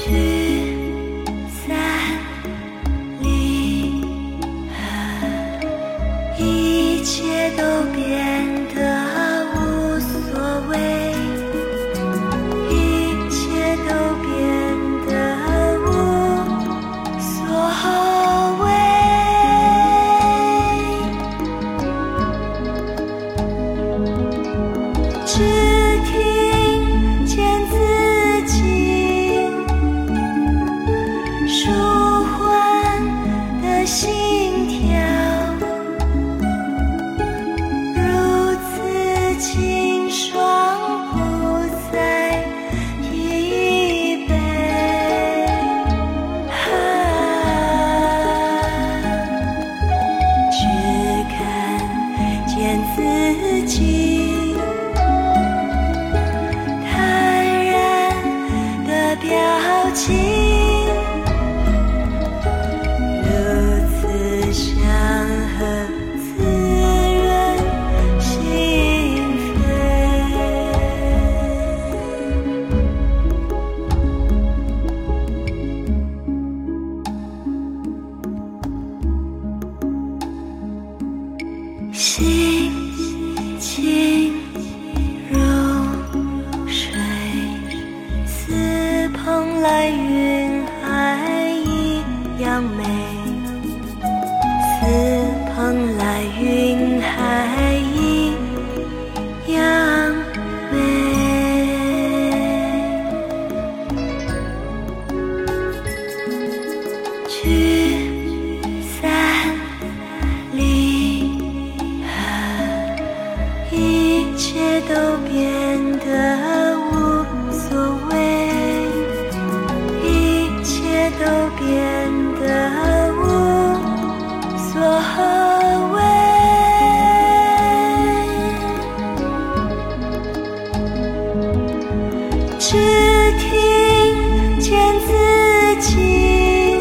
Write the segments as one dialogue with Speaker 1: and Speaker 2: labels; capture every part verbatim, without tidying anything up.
Speaker 1: 聚散离合，一切都变得无所谓，一切都变得无所谓。只听见自己舒缓的心跳，如此清爽不再疲惫。啊，只看见自己坦然的表情，如此祥和滋润心扉。心情如水，似蓬莱云海一样美，似蓬莱云海一样美。聚散离合，一切都变得无所谓，一切都变得无所谓。只听见自己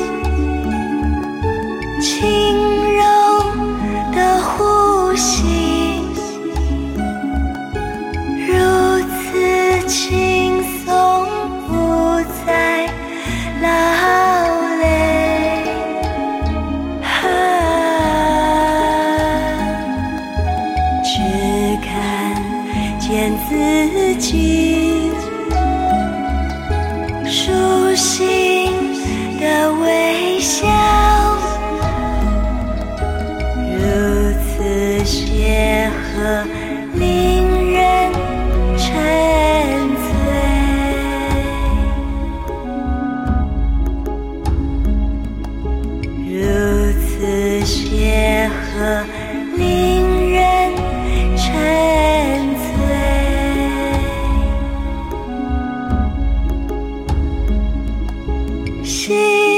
Speaker 1: 轻柔的呼吸，如此轻松不再劳累。啊，只看见自己舒心的微笑，如此协和令人沉醉，如此协和令人沉醉。心